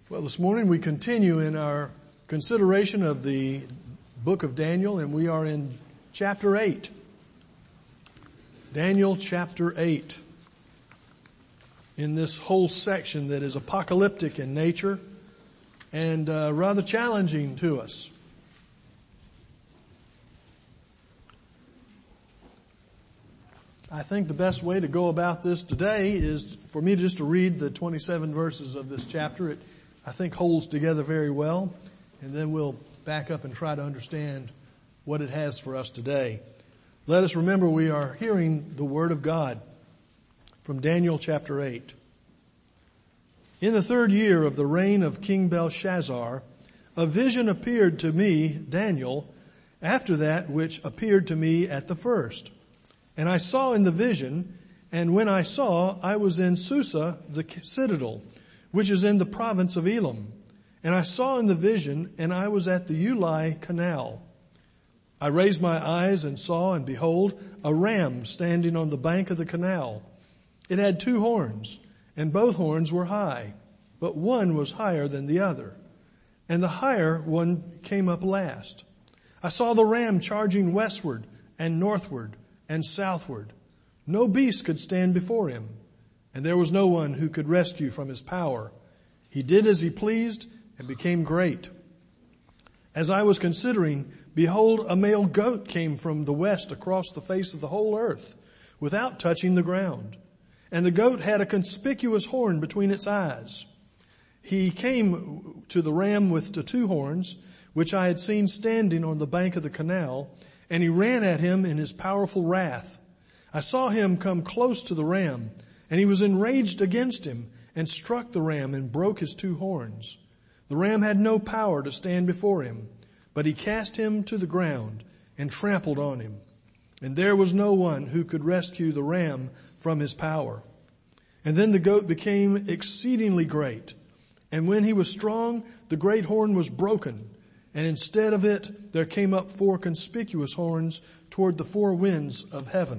Well, this morning we continue in our consideration of the book of Daniel, and we are in chapter 8. Daniel chapter 8. In this whole section that is apocalyptic in nature and rather challenging to us. I think the best way to go about this today is for me just to read the 27 verses of this chapter. It, I think, holds together very well, and then we'll back up and try to understand what it has for us today. Let us remember we are hearing the Word of God from Daniel chapter 8. In the 3rd year of the reign of King Belshazzar, a vision appeared to me, Daniel, after that which appeared to me at the first. And I saw in the vision, and when I saw, I was in Susa, the citadel, which is in the province of Elam. And I saw in the vision, and I was at the Ulai canal. I raised my eyes and saw, and behold, a ram standing on the bank of the canal. It had 2 horns, and both horns were high, but one was higher than the other. And the higher one came up last. I saw the ram charging westward and northward and southward. No beast could stand before him, and there was no one who could rescue from his power. He did as he pleased and became great. As I was considering, behold, a male goat came from the west across the face of the whole earth, without touching the ground. And the goat had a conspicuous horn between its eyes. He came to the ram with the 2 horns, which I had seen standing on the bank of the canal, and he ran at him in his powerful wrath. I saw him come close to the ram, and he was enraged against him, and struck the ram and broke his 2 horns. The ram had no power to stand before him, but he cast him to the ground and trampled on him. And there was no one who could rescue the ram from his power. And then the goat became exceedingly great. And when he was strong, the great horn was broken. And instead of it, there came up 4 conspicuous horns toward the 4 winds of heaven.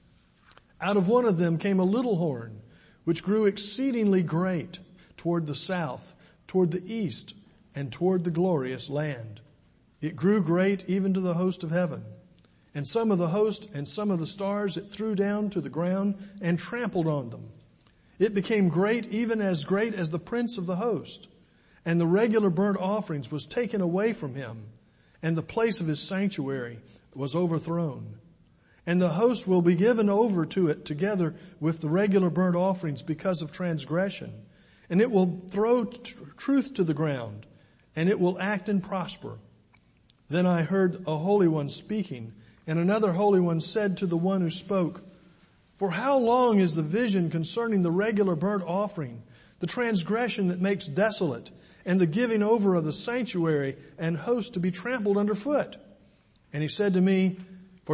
Out of one of them came a little horn, which grew exceedingly great toward the south, toward the east, and toward the glorious land. It grew great even to the host of heaven. And some of the host and some of the stars it threw down to the ground and trampled on them. It became great as the prince of the host. And the regular burnt offerings was taken away from him, and the place of his sanctuary was overthrown. And the host will be given over to it together with the regular burnt offerings because of transgression. And it will throw truth to the ground, and it will act and prosper. Then I heard a holy one speaking, and another holy one said to the one who spoke, "For how long is the vision concerning the regular burnt offering, the transgression that makes desolate, and the giving over of the sanctuary and host to be trampled underfoot?" And he said to me, "For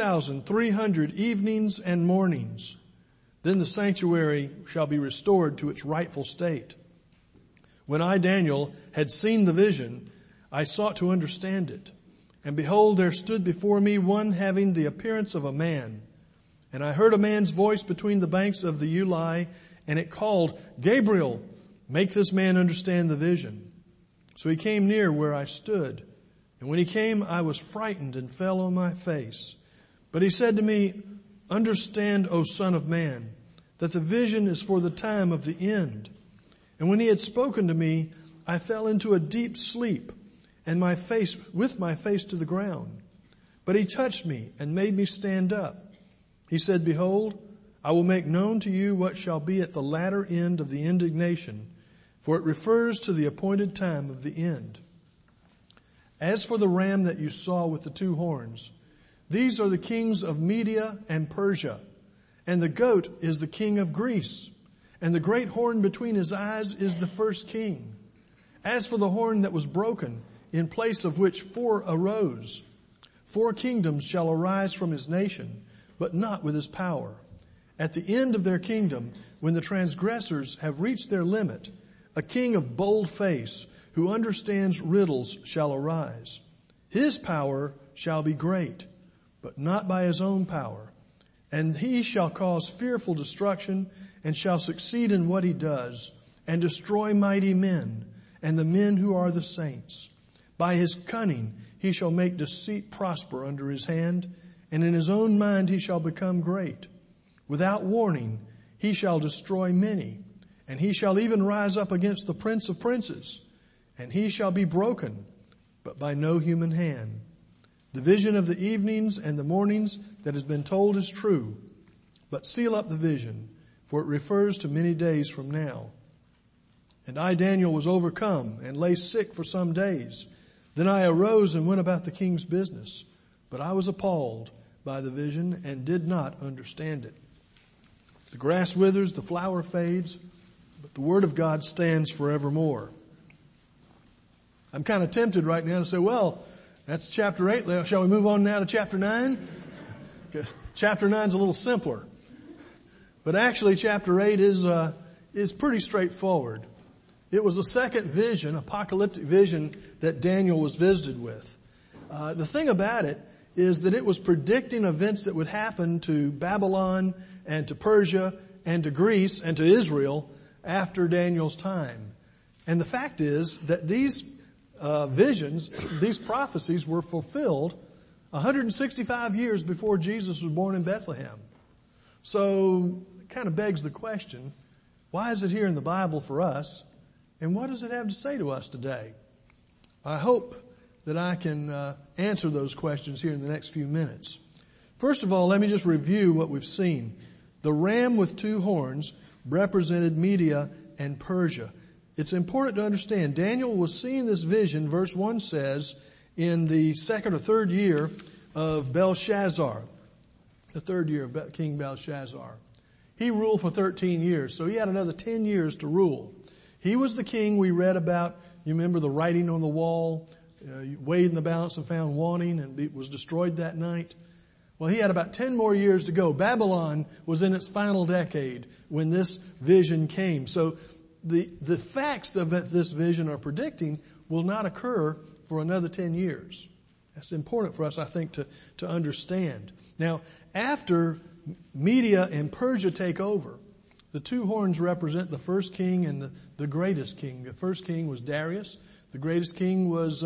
2,300 evenings and mornings, then the sanctuary shall be restored to its rightful state." When I, Daniel, had seen the vision, I sought to understand it. And behold, there stood before me one having the appearance of a man. And I heard a man's voice between the banks of the Ulai, and it called, "Gabriel, make this man understand the vision." So he came near where I stood. And when he came, I was frightened and fell on my face. But he said to me, "Understand, O Son of Man, that the vision is for the time of the end." And when he had spoken to me, I fell into a deep sleep, and with my face to the ground. But he touched me and made me stand up. He said, "Behold, I will make known to you what shall be at the latter end of the indignation, for it refers to the appointed time of the end. As for the ram that you saw with the 2 horns, these are the kings of Media and Persia, and the goat is the king of Greece, and the great horn between his eyes is the first king. As for the horn that was broken, in place of which 4 arose, 4 kingdoms shall arise from his nation, but not with his power. At the end of their kingdom, when the transgressors have reached their limit, a king of bold face who understands riddles shall arise. His power shall be great, but not by his own power. And he shall cause fearful destruction and shall succeed in what he does and destroy mighty men and the men who are the saints. By his cunning he shall make deceit prosper under his hand, and in his own mind he shall become great. Without warning he shall destroy many, and he shall even rise up against the Prince of Princes, and he shall be broken, but by no human hand. The vision of the evenings and the mornings that has been told is true, but seal up the vision, for it refers to many days from now. And I, Daniel, was overcome and lay sick for some days. Then I arose and went about the king's business, but I was appalled by the vision and did not understand it. The grass withers, the flower fades, but the word of God stands forevermore. I'm kind of tempted right now to say, well, that's chapter 8. Shall we move on now to chapter 9? Because chapter 9 is a little simpler. But actually chapter 8 is pretty straightforward. It was the second vision, apocalyptic vision, that Daniel was visited with. The thing about it is that it was predicting events that would happen to Babylon and to Persia and to Greece and to Israel after Daniel's time. And the fact is that these visions, these prophecies were fulfilled 165 years before Jesus was born in Bethlehem. So it kind of begs the question, why is it here in the Bible for us? And what does it have to say to us today? I hope that I can answer those questions here in the next few minutes. First of all, let me just review what we've seen. The ram with two horns represented Media and Persia. It's important to understand, Daniel was seeing this vision, verse 1 says, in the second or third year of Belshazzar, the third year of King Belshazzar. He ruled for 13 years, so he had another 10 years to rule. He was the king we read about. You remember the writing on the wall, weighed in the balance and found wanting, and was destroyed that night. Well, he had about 10 more years to go. Babylon was in its final decade when this vision came. So the facts that this vision are predicting will not occur for another 10 years. That's important for us, I think, to understand. Now, after Media and Persia take over, the two horns represent the first king and the greatest king. The first king was Darius. The greatest king was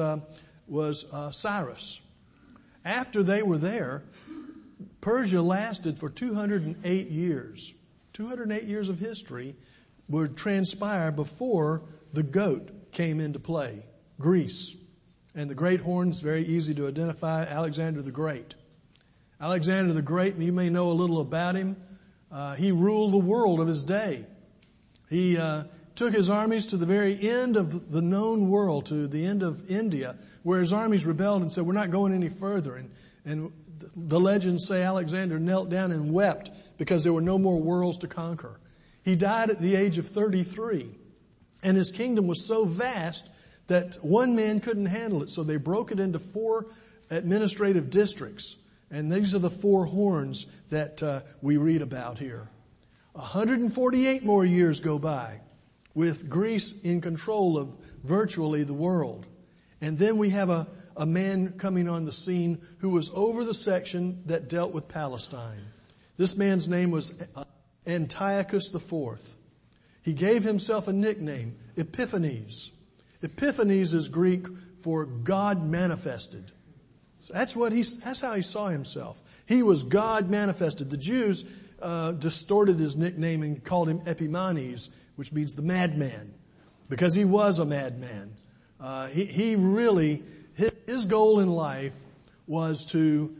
Cyrus. After they were there, Persia lasted for 208 years. 208 years of history would transpire before the goat came into play, Greece. And the great horn is very easy to identify, Alexander the Great. Alexander the Great, you may know a little about him. He ruled the world of his day. He took his armies to the very end of the known world, to the end of India, where his armies rebelled and said, we're not going any further. And the legends say Alexander knelt down and wept because there were no more worlds to conquer. He died at the age of 33. And his kingdom was so vast that one man couldn't handle it. So they broke it into 4 administrative districts. And these are the 4 horns that we read about here. 148 more years go by with Greece in control of virtually the world. And then we have a man coming on the scene who was over the section that dealt with Palestine. This man's name was Antiochus IV. He gave himself a nickname, Epiphanes. Epiphanes is Greek for God manifested. So that's how he saw himself. He was God manifested. The Jews distorted his nickname and called him Epimanes, which means the madman, because he was a madman. He really, his goal in life was to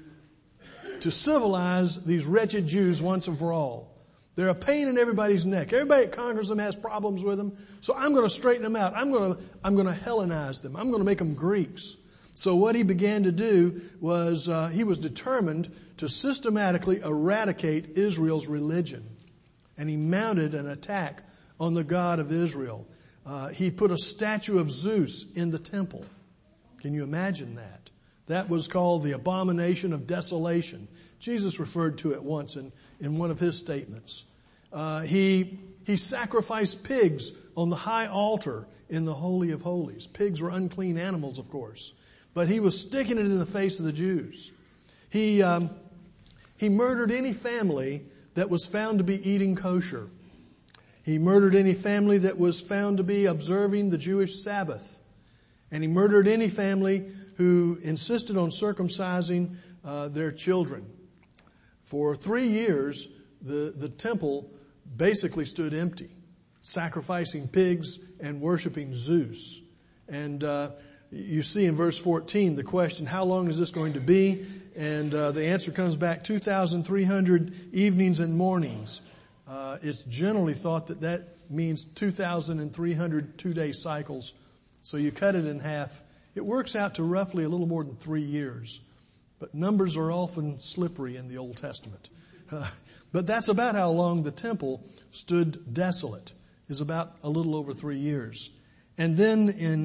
civilize these wretched Jews once and for all. They're a pain in everybody's neck. Everybody that conquers them has problems with them. So I'm going to straighten them out. I'm going to Hellenize them. I'm going to make them Greeks. So what he began to do was he was determined to systematically eradicate Israel's religion. And he mounted an attack on the God of Israel. He put a statue of Zeus in the temple. Can you imagine that? That was called the abomination of desolation. Jesus referred to it once in one of his statements. He sacrificed pigs on the high altar in the Holy of Holies. Pigs were unclean animals, of course. But he was sticking it in the face of the Jews. He murdered any family that was found to be eating kosher. He murdered any family that was found to be observing the Jewish Sabbath. And he murdered any family who insisted on circumcising their children. For 3 years, the temple basically stood empty, sacrificing pigs and worshiping Zeus. And you see in verse 14 the question, how long is this going to be? And the answer comes back 2,300 evenings and mornings. It's generally thought that means 2,300 two-day cycles. So you cut it in half. It works out to roughly a little more than 3 years. But numbers are often slippery in the Old Testament. But that's about how long the temple stood desolate, is about a little over 3 years. And then in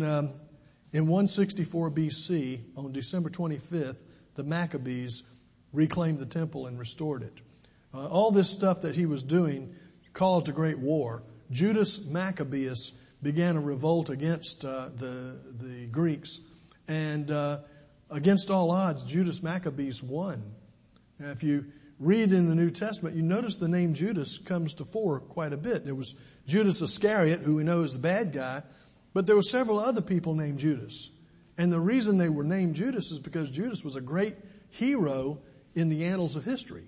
164 BC, on December 25th, the Maccabees reclaimed the temple and restored it. All this stuff that he was doing caused a great war. Judas Maccabeus began a revolt against the Greeks, and against all odds, Judas Maccabeus won. Now, if you read in the New Testament, you notice the name Judas comes to fore quite a bit. There was Judas Iscariot, who we know is the bad guy, but there were several other people named Judas. And the reason they were named Judas is because Judas was a great hero in the annals of history.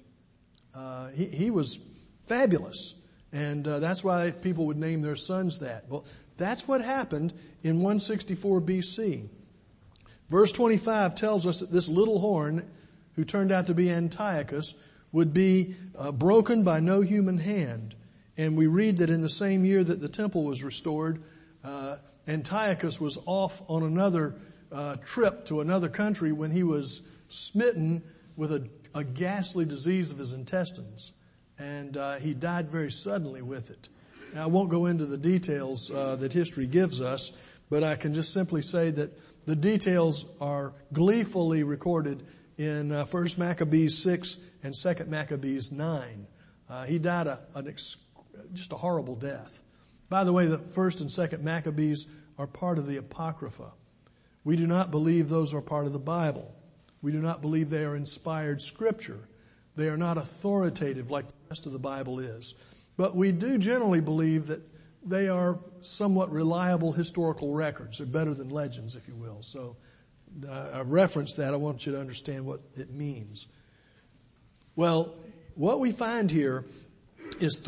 He was fabulous. And that's why people would name their sons that. Well, that's what happened in 164 BC. Verse 25 tells us that this little horn, who turned out to be Antiochus, would be broken by no human hand. And we read that in the same year that the temple was restored, Antiochus was off on another trip to another country when he was smitten with a ghastly disease of his intestines. And he died very suddenly with it. Now, I won't go into the details that history gives us, but I can just simply say that the details are gleefully recorded in 1 Maccabees 6 and 2 Maccabees 9. He died just a horrible death. By the way, the 1st and 2nd Maccabees are part of the Apocrypha. We do not believe those are part of the Bible. We do not believe they are inspired scripture. They are not authoritative like the rest of the Bible is. But we do generally believe that they are somewhat reliable historical records. They're better than legends, if you will. So I reference that. I want you to understand what it means. Well, what we find here is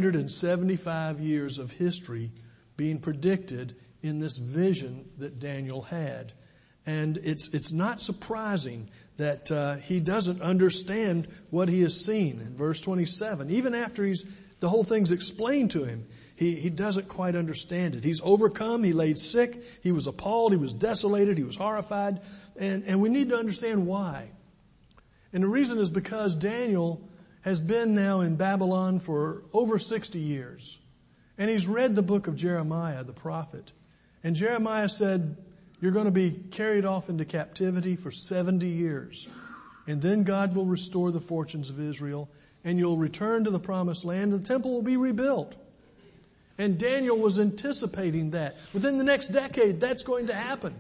375 years of history being predicted in this vision that Daniel had. And it's not surprising that he doesn't understand what he has seen in verse 27. Even after the whole thing's explained to him, he doesn't quite understand it. He's overcome, he laid sick, he was appalled, he was desolated, he was horrified, and we need to understand why. And the reason is because Daniel has been now in Babylon for over 60 years. And he's read the book of Jeremiah, the prophet. And Jeremiah said, you're going to be carried off into captivity for 70 years. And then God will restore the fortunes of Israel, and you'll return to the promised land, and the temple will be rebuilt. And Daniel was anticipating that. Within the next decade, that's going to happen.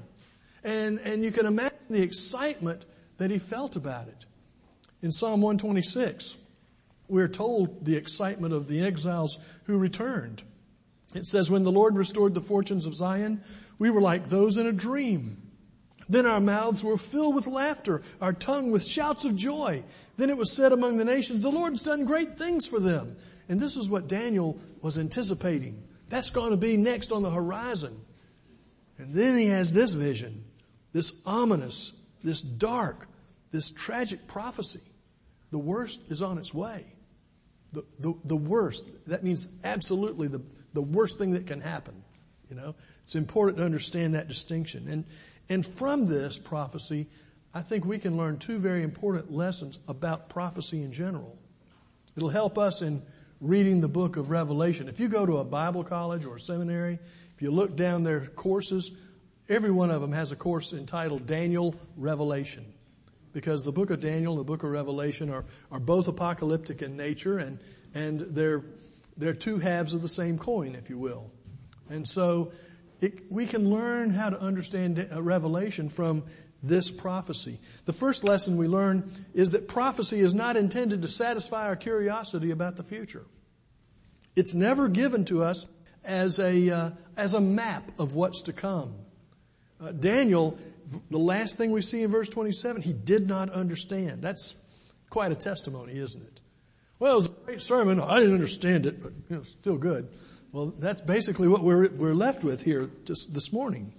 And you can imagine the excitement that he felt about it. In Psalm 126, we're told the excitement of the exiles who returned. It says, when the Lord restored the fortunes of Zion, we were like those in a dream. Then our mouths were filled with laughter, our tongue with shouts of joy. Then it was said among the nations, the Lord's done great things for them. And this is what Daniel was anticipating. That's going to be next on the horizon. And then he has this vision, this ominous, this dark, this tragic prophecy. The worst is on its way. The worst. That means absolutely the worst thing that can happen. You know, it's important to understand that distinction. And from this prophecy, I think we can learn two very important lessons about prophecy in general. It'll help us in reading the book of Revelation. If you go to a Bible college or a seminary, if you look down their courses, every one of them has a course entitled Daniel Revelation. Because the book of Daniel and the book of Revelation are both apocalyptic in nature, and they're two halves of the same coin, if you will. And so we can learn how to understand Revelation from this prophecy. The first lesson we learn is that prophecy is not intended to satisfy our curiosity about the future. It's never given to us as a map of what's to come. Daniel, the last thing we see in verse 27, he did not understand. That's quite a testimony, isn't it? Well, it was a great sermon. I didn't understand it, but still good. Well, that's basically what we're left with here just this morning.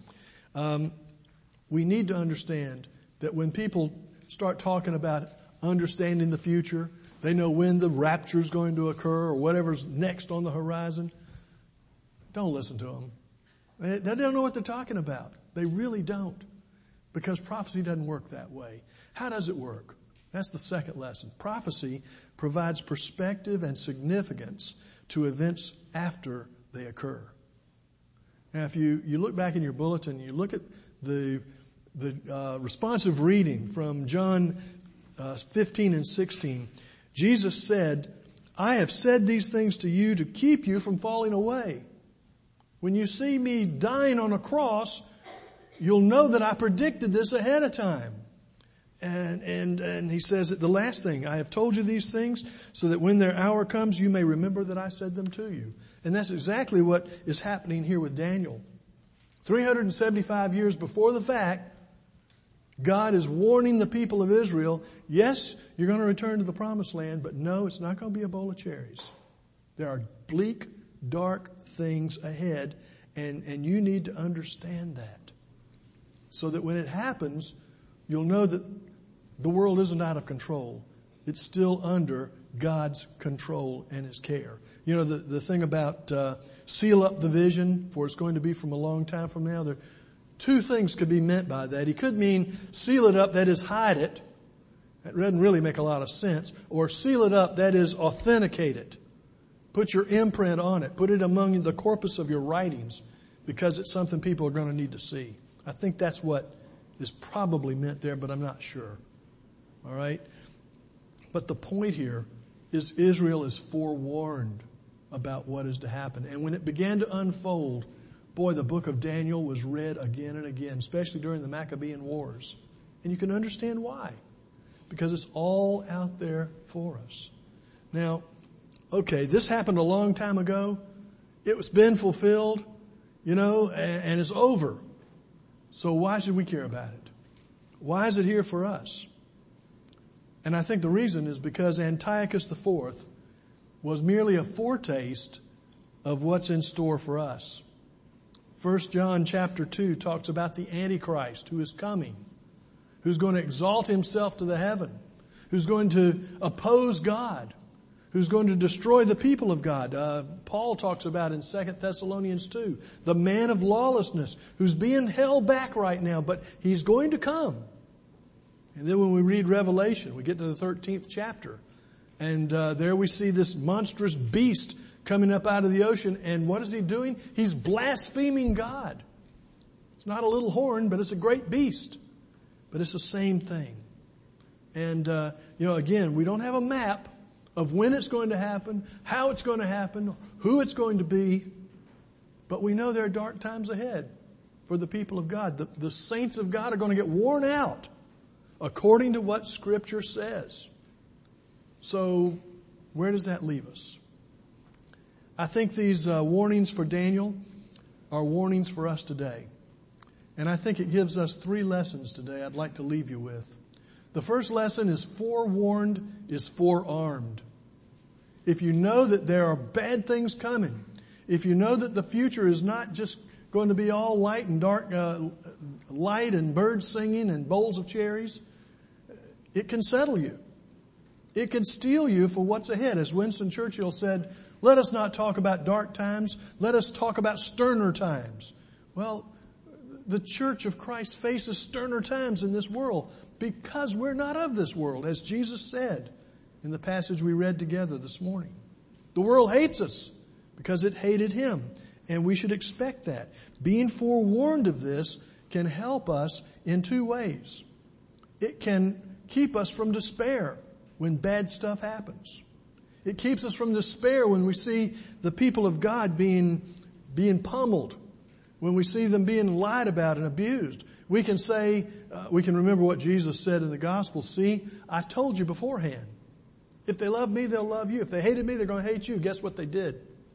We need to understand that when people start talking about understanding the future, they know when the rapture is going to occur or whatever's next on the horizon. Don't listen to them. They don't know what they're talking about. They really don't. Because prophecy doesn't work that way. How does it work? That's the second lesson. Prophecy provides perspective and significance to events after they occur. Now, if you look back in your bulletin, you look at the responsive reading from John 15 and 16. Jesus said, I have said these things to you to keep you from falling away. When you see me dying on a cross, you'll know that I predicted this ahead of time. And he says that the last thing, I have told you these things so that when their hour comes, you may remember that I said them to you. And that's exactly what is happening here with Daniel. 375 years before the fact, God is warning the people of Israel, yes, you're going to return to the promised land, but no, it's not going to be a bowl of cherries. There are bleak, dark things ahead, and you need to understand that. So that when it happens, you'll know that the world isn't out of control. It's still under God's control and His care. You know, the thing about seal up the vision, for it's going to be from a long time from now, there two things could be meant by that. He could mean seal it up, that is hide it. That doesn't really make a lot of sense. Or seal it up, that is authenticate it. Put your imprint on it. Put it among the corpus of your writings because it's something people are going to need to see. I think that's what is probably meant there, but I'm not sure. All right? But the point here is Israel is forewarned about what is to happen. And when it began to unfold, boy, the book of Daniel was read again and again, especially during the Maccabean Wars. And you can understand why. Because it's all out there for us. Now, okay, this happened a long time ago. It's been fulfilled, and it's over. So why should we care about it? Why is it here for us? And I think the reason is because Antiochus IV was merely a foretaste of what's in store for us. 1 John chapter 2 talks about the Antichrist who is coming, who's going to exalt himself to the heaven, who's going to oppose God, who's going to destroy the people of God. Paul talks about in 2 Thessalonians 2, the man of lawlessness who's being held back right now, but he's going to come. And then when we read Revelation, we get to the 13th chapter, and there we see this monstrous beast coming up out of the ocean, and what is he doing? He's blaspheming God. It's not a little horn, but it's a great beast. But it's the same thing. And, again, we don't have a map of when it's going to happen, how it's going to happen, who it's going to be. But we know there are dark times ahead for the people of God. The saints of God are going to get worn out according to what Scripture says. So where does that leave us? I think these warnings for Daniel are warnings for us today. And I think it gives us 3 lessons today I'd like to leave you with. The first lesson is forewarned is forearmed. If you know that there are bad things coming, if you know that the future is not just going to be all light and dark, light and birds singing and bowls of cherries, it can settle you. It can steel you for what's ahead. As Winston Churchill said, let us not talk about dark times. Let us talk about sterner times. Well, the Church of Christ faces sterner times in this world because we're not of this world, as Jesus said in the passage we read together this morning. The world hates us because it hated Him, and we should expect that. Being forewarned of this can help us in 2 ways. It can keep us from despair when bad stuff happens. It keeps us from despair when we see the people of God being pummeled, when we see them being lied about and abused. We can say, we can remember what Jesus said in the gospel. See, I told you beforehand. If they love me, they'll love you. If they hated me, they're going to hate you. Guess what they did?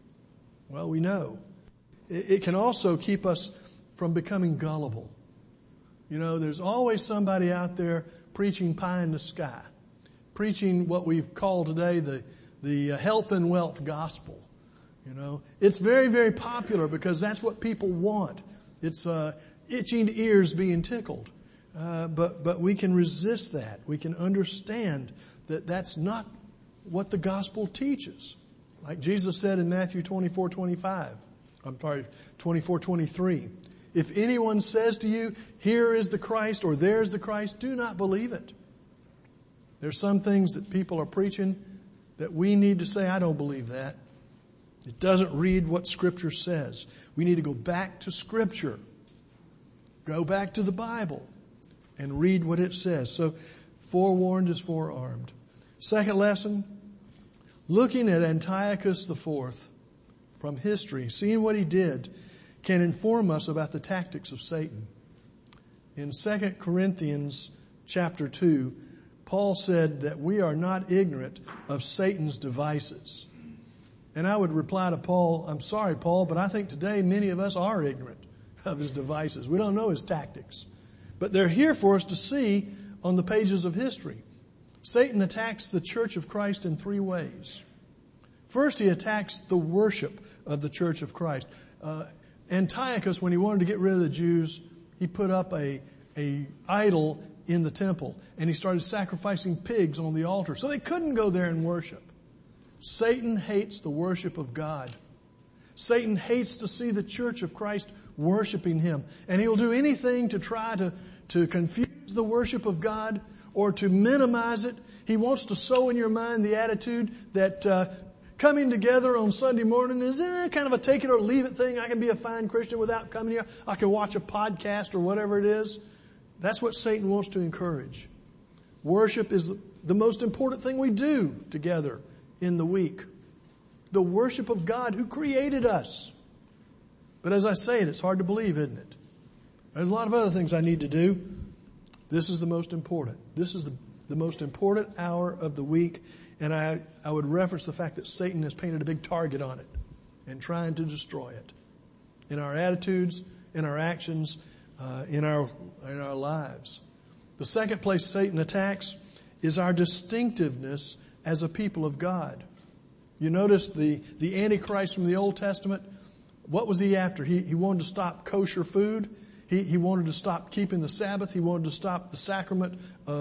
Well, we know. It can also keep us from becoming gullible. You know, there's always somebody out there preaching pie in the sky, preaching what we've called today the health and wealth gospel. You know, it's very, very popular because that's what people want. It's itching ears being tickled. But we can resist that. We can understand that that's not what the gospel teaches. Like Jesus said in Matthew 24:23. If anyone says to you, here is the Christ or there's the Christ, do not believe it. There's some things that people are preaching that we need to say, I don't believe that. It doesn't read what Scripture says. We need to go back to Scripture. Go back to the Bible and read what it says. So, forewarned is forearmed. Second lesson, looking at Antiochus IV from history, seeing what he did, can inform us about the tactics of Satan. In 2 Corinthians chapter 2, Paul said that we are not ignorant of Satan's devices. And I would reply to Paul, I'm sorry, Paul, but I think today many of us are ignorant of his devices. We don't know his tactics. But they're here for us to see on the pages of history. Satan attacks the Church of Christ in three ways. First, he attacks the worship of the Church of Christ. Antiochus, when he wanted to get rid of the Jews, he put up a idol in the temple, and he started sacrificing pigs on the altar, so they couldn't go there and worship. Satan hates the worship of God. Satan hates to see the Church of Christ worshiping Him, and he will do anything to try to confuse the worship of God or to minimize it. He wants to sow in your mind the attitude that coming together on Sunday morning is kind of a take it or leave it thing. I can be a fine Christian without coming here. I can watch a podcast or whatever it is. That's what Satan wants to encourage. Worship is the most important thing we do together in the week. The worship of God who created us. But as I say it, it's hard to believe, isn't it? There's a lot of other things I need to do. This is the most important. This is the most important hour of the week. And I would reference the fact that Satan has painted a big target on it and trying to destroy it. In our attitudes, in our actions, in our lives. The second place Satan attacks is our distinctiveness as a people of God. You notice the Antichrist from the Old Testament. What was he after? He wanted to stop kosher food. He wanted to stop keeping the Sabbath. He wanted to stop the sacrament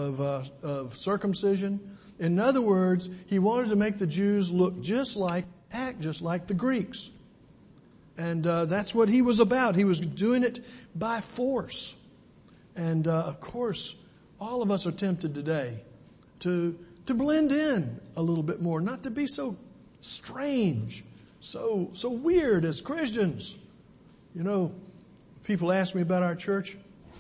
of circumcision. In other words, he wanted to make the Jews act just like the Greeks. And that's what he was about. He was doing it by force. And of course, all of us are tempted today to blend in a little bit more, not to be so strange, so weird as Christians. You know, people ask me about our church.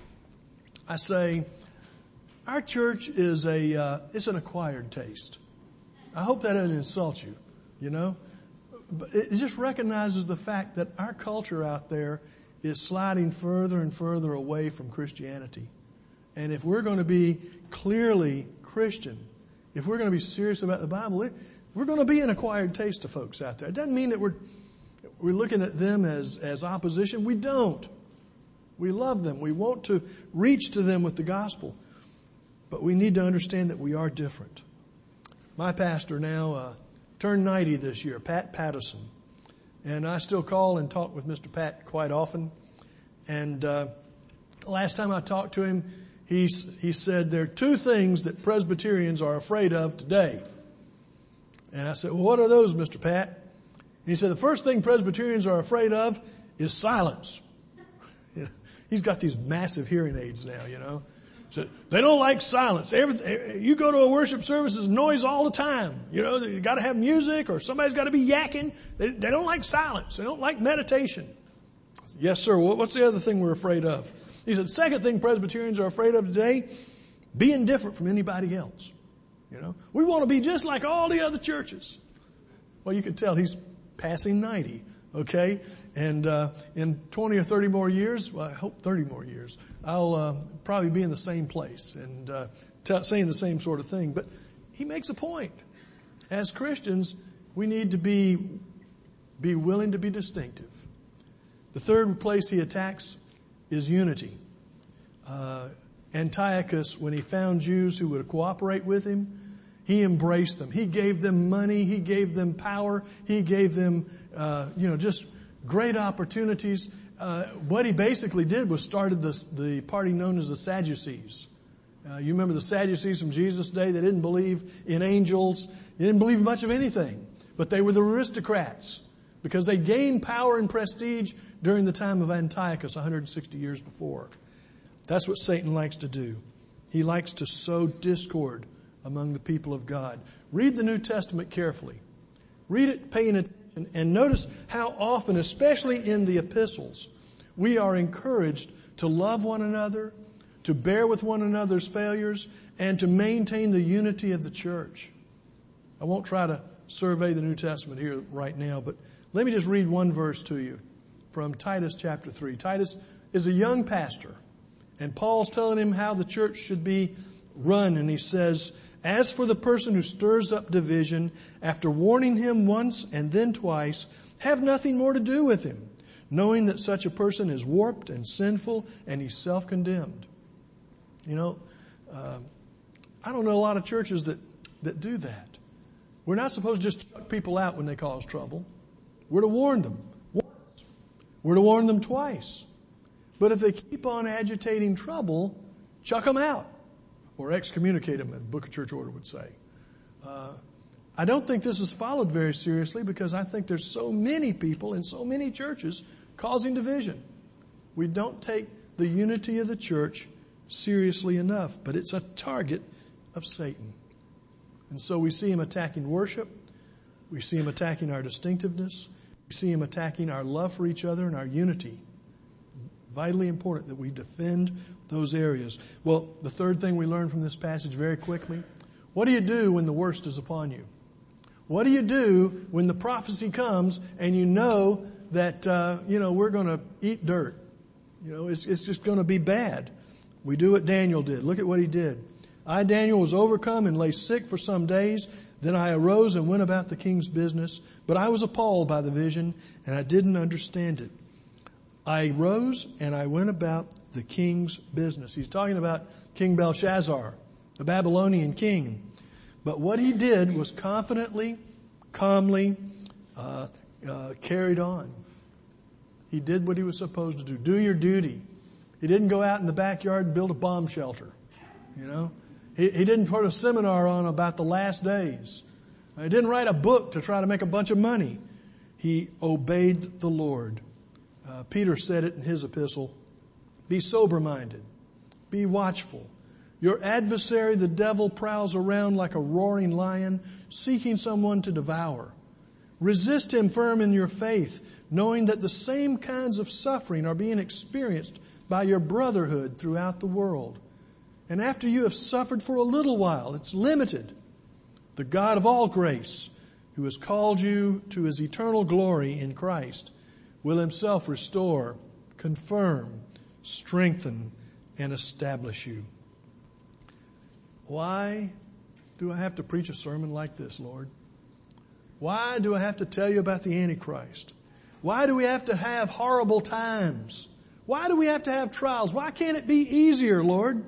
I say, our church is it's an acquired taste. I hope that doesn't insult you, you know. But it just recognizes the fact that our culture out there is sliding further and further away from Christianity. And if we're going to be clearly Christian, if we're going to be serious about the Bible, we're going to be an acquired taste to folks out there. It doesn't mean that we're looking at them as opposition. We don't. We love them. We want to reach to them with the gospel. But we need to understand that we are different. My pastor now turned 90 this year, Pat Patterson. And I still call and talk with Mr. Pat quite often. And last time I talked to him, he said, there are two things that Presbyterians are afraid of today. And I said, well, what are those, Mr. Pat? And he said, the first thing Presbyterians are afraid of is silence. He's got these massive hearing aids now, you know. So they don't like silence. You go to a worship service, there's noise all the time. You know, you got to have music or somebody's got to be yakking. They don't like silence. They don't like meditation. I said, yes, sir. What's the other thing we're afraid of? He said, second thing Presbyterians are afraid of today, being different from anybody else. You know, we want to be just like all the other churches. Well, you can tell he's passing 90. Okay. And, in 20 or 30 more years, well, I hope 30 more years, I'll, probably be in the same place and, saying the same sort of thing. But he makes a point. As Christians, we need to be Be willing to be distinctive. The third place he attacks is unity. Antiochus, when he found Jews who would cooperate with him, he embraced them. He gave them money. He gave them power. He gave them, just great opportunities. What he basically did was started the party known as the Sadducees. You remember the Sadducees from Jesus' day? They didn't believe in angels. They didn't believe much of anything. But they were the aristocrats because they gained power and prestige during the time of Antiochus 160 years before. That's what Satan likes to do. He likes to sow discord among the people of God. Read the New Testament carefully. Read it paying attention and notice how often, especially in the epistles, we are encouraged to love one another, to bear with one another's failures, and to maintain the unity of the church. I won't try to survey the New Testament here right now, but let me just read one verse to you from Titus chapter 3. Titus is a young pastor, and Paul's telling him how the church should be run, and he says, "As for the person who stirs up division, after warning him once and then twice, have nothing more to do with him, knowing that such a person is warped and sinful and he's self-condemned." I don't know a lot of churches that do that. We're not supposed to just chuck people out when they cause trouble. We're to warn them once. We're to warn them twice. But if they keep on agitating trouble, chuck them out or excommunicate them, as the Book of Church Order would say. I don't think this is followed very seriously because I think there's so many people in so many churches causing division. We don't take the unity of the church seriously enough, but it's a target of Satan. And so we see him attacking worship. We see him attacking our distinctiveness. We see him attacking our love for each other and our unity. Vitally important that we defend those areas. Well, the third thing we learn from this passage very quickly, what do you do when the worst is upon you? What do you do when the prophecy comes and you know that, we're going to eat dirt? It's just going to be bad. We do what Daniel did. Look at what he did. "I, Daniel, was overcome and lay sick for some days. Then I arose and went about the king's business. But I was appalled by the vision, and I didn't understand it. I rose and I went about the king's business." He's talking about King Belshazzar, the Babylonian king. But what he did was confidently, calmly carried on. He did what he was supposed to do. Do your duty. He didn't go out in the backyard and build a bomb shelter. He didn't put a seminar on about the last days. He didn't write a book to try to make a bunch of money. He obeyed the Lord. Peter said it in his epistle. "Be sober-minded. Be watchful. Your adversary, the devil, prowls around like a roaring lion, seeking someone to devour. Resist him firm in your faith, knowing that the same kinds of suffering are being experienced by your brotherhood throughout the world. And after you have suffered for a little while, it's limited, the God of all grace, who has called you to his eternal glory in Christ, will himself restore, confirm, strengthen, and establish you." Why do I have to preach a sermon like this, Lord? Why do I have to tell you about the Antichrist? Why do we have to have horrible times? Why do we have to have trials? Why can't it be easier, Lord?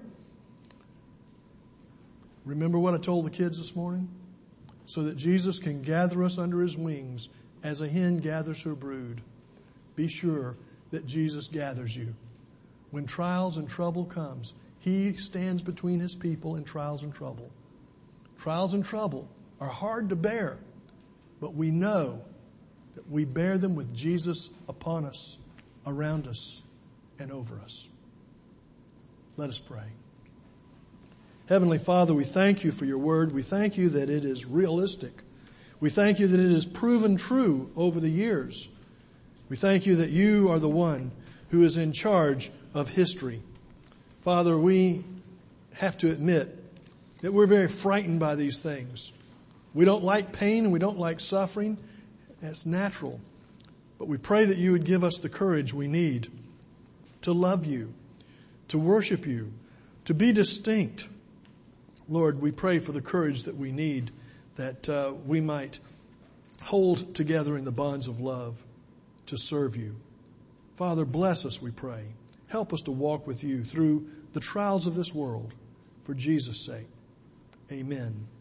Remember what I told the kids this morning? So that Jesus can gather us under his wings as a hen gathers her brood. Be sure that Jesus gathers you. When trials and trouble comes, he stands between his people in trials and trouble. Trials and trouble are hard to bear, but we know that we bear them with Jesus upon us, around us, and over us. Let us pray. Heavenly Father, we thank you for your word. We thank you that it is realistic. We thank you that it is proven true over the years. We thank you that you are the one who is in charge of history. Father, we have to admit that we're very frightened by these things. We don't like pain and we don't like suffering. That's natural. But we pray that you would give us the courage we need to love you, to worship you, to be distinct. Lord, we pray for the courage that we need, that we might hold together in the bonds of love to serve you. Father, bless us, we pray. Help us to walk with you through the trials of this world for Jesus' sake. Amen.